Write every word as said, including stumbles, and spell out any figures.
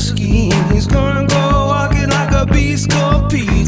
scheme. He's gonna go walking like a beast, compete.